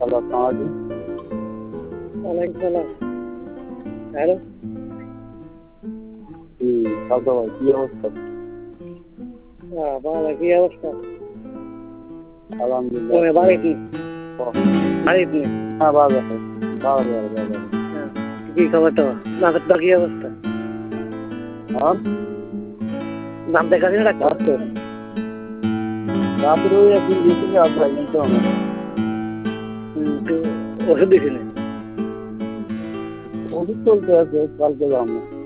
Hello, আসসালামু ওয়ালাইকুম সালাম। হ্যালো, সাদা ভাই, কি অবস্থা? ভালো, কি অবস্থা? আলহামদুলিল্লাহ। তোমার বাড়ি কি? বাড়ি কি? হ্যাঁ, বাজারে বাজারে বাজারে। হ্যাঁ, কি খবর তোমার? নামের কি অবস্থা? হ্যাঁ, নাম দেখা দিন ডাক্তার? রাতের ওই একদিন গেছিল আপনার কিন্তু আমার তো ওষুধ দিছি না। ওষুধ চলতে আছে, কালকে যাবো।